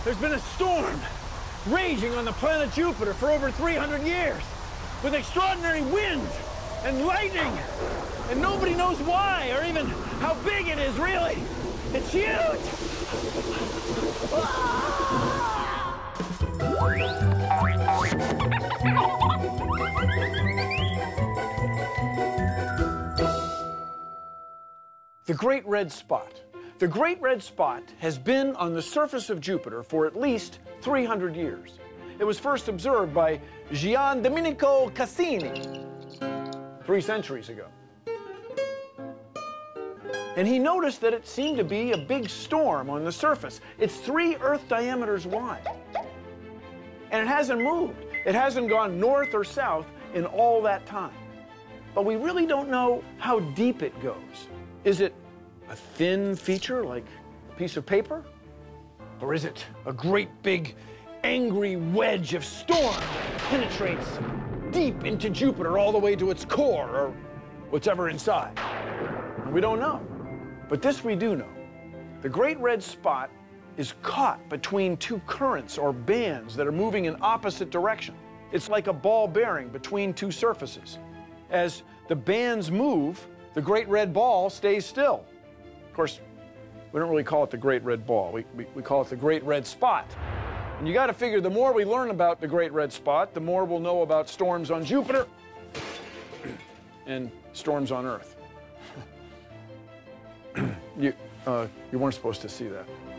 There's been a storm raging on the planet Jupiter for over 300 years with extraordinary wind and lightning. And nobody knows why or even how big it is, really. It's huge. The Great Red Spot. The Great Red Spot has been on the surface of Jupiter for at least 300 years. It was first observed by Gian Domenico Cassini 3 centuries ago. And he noticed that it seemed to be a big storm on the surface. It's 3 Earth diameters wide. And it hasn't moved. It hasn't gone north or south in all that time. But we really don't know how deep it goes. Is it a thin feature like a piece of paper? Or is it a great big angry wedge of storm that penetrates deep into Jupiter all the way to its core or whatever inside? We don't know. But this we do know. The Great Red Spot is caught between 2 currents or bands that are moving in opposite direction. It's like a ball bearing between 2 surfaces. As the bands move, the Great Red Ball stays still. Of course, we don't really call it the Great Red Ball. We call it the Great Red Spot. And you got to figure the more we learn about the Great Red Spot, the more we'll know about storms on Jupiter and storms on Earth. You weren't supposed to see that.